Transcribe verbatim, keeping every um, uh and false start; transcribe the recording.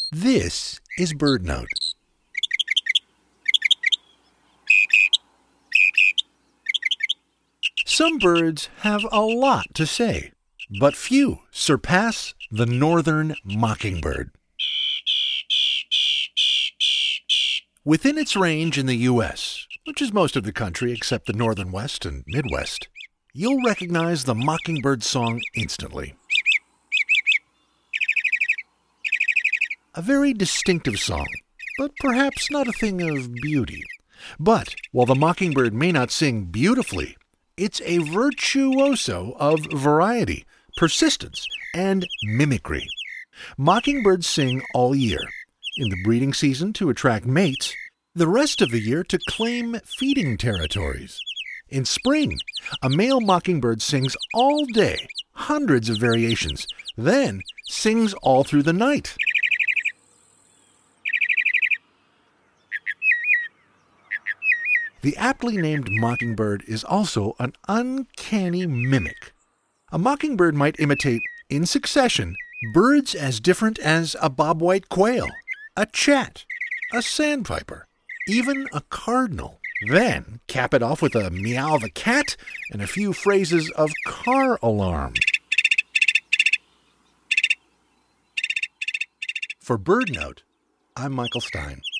This is BirdNote. Some birds have a lot to say, but few surpass the northern mockingbird. Within its range in the U S, which is most of the country except the northern west and Midwest, you'll recognize the mockingbird song instantly. A very distinctive song, but perhaps not a thing of beauty. But while the mockingbird may not sing beautifully, it's a virtuoso of variety, persistence, and mimicry. Mockingbirds sing all year, in the breeding season to attract mates, the rest of the year to claim feeding territories. In spring, a male mockingbird sings all day, hundreds of variations, then sings all through the night. The aptly named mockingbird is also an uncanny mimic. A mockingbird might imitate, in succession, birds as different as a bobwhite quail, a chat, a sandpiper, even a cardinal. Then cap it off with a meow of a cat and a few phrases of car alarm. For BirdNote, I'm Michael Stein.